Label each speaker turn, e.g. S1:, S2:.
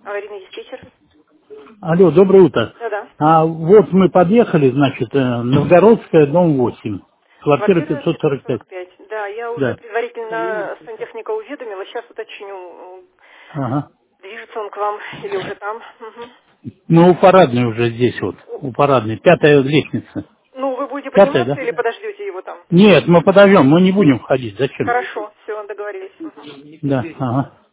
S1: Аварийный диспетчер.
S2: Алло, доброе утро.
S1: Да-да.
S2: Вот мы подъехали, значит, Новгородская, дом 8, квартира
S1: Квартира
S2: 545.
S1: 545. Да, я уже
S2: Да.
S1: предварительно сантехника уведомила. Сейчас уточню,
S2: Ага.
S1: движется он к вам или уже там. Мгм.
S2: Мы у парадной уже здесь вот, у парадной. 5-я лестница.
S1: Ну, вы будете
S2: 5-я,
S1: подниматься
S2: да?
S1: или подождете его там?
S2: Нет, мы подождем, мы не будем входить. Зачем?
S1: Хорошо, все, договорились. Мгм.
S2: Да, ага.